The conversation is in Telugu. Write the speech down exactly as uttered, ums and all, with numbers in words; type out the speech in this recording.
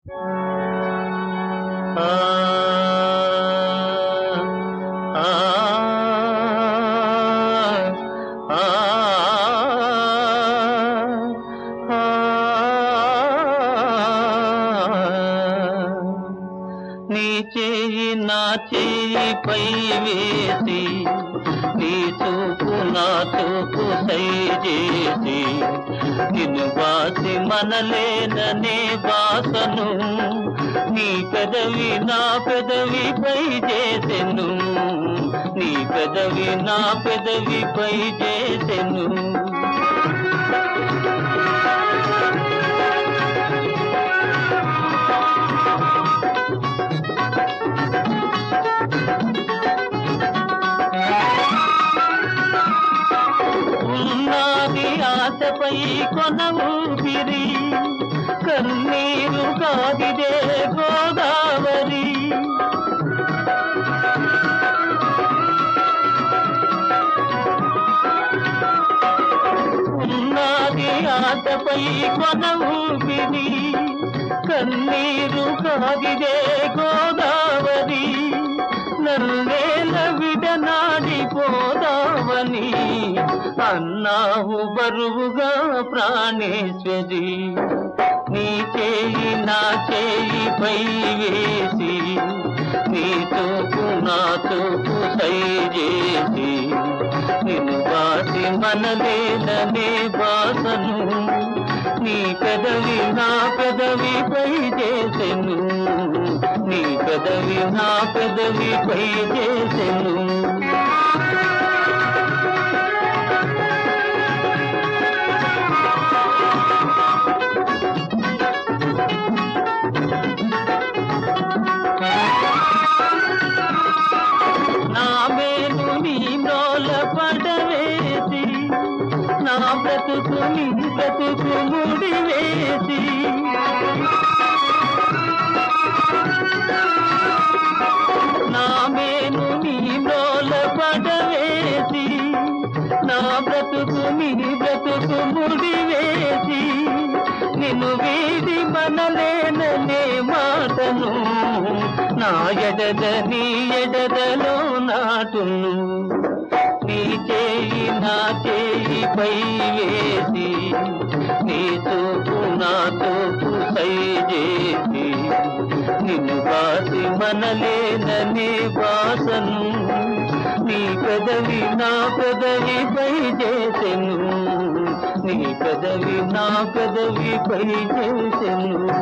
ఆ ఆ ఆ నీ చేయి నా చేయిపై వేసి నీ చూపు నా చూపు సైజేసి నిన్ను బాసి మనలేననే బాసను నీ పెదవి నా పెదవిపై చేసెను నీ పెదవి నా పెదవిపై చేసెను ఆశపై కొన ఊపిరి కన్నీరు కాదిదే గోదావరి ఉన్నది ఆశపై కొన ఊపిరి కన్నీరు కాదిదే గోదావరి నన్నేల విడనాడిపోదావని అన్నావు బరువుగా ప్రాణేశ్వరి నీ చేయి నా చేయిపై వేసి నీ తోపు నా తోపు సైజేసి నిన్ను బాసి మనలేననే బాసను నీ పెదవి నా పెదవిపై చేసెను నీ పెదవి నా పెదవిపై చేసెను పడవేసి నా బ్రతుకు నీ బ్రతుకు ముడివేసి నా మేను నీ నోల పడవేసి నా బ్రతుకు నీ బ్రతుకు ముడివేసి నిన్ను వీడి మనలేననే మాటను నా ఎడద నీ ఎడదలో నాటును నీ చేయి నా చేయిపై వేసి నీ తోపు నా తోపు సైజేసి నిన్ను బాసి మనలేననే బాసను నీ పెదవి నా పెదవిపై చేసెను నీ పెదవి నా పెదవిపై చేసెను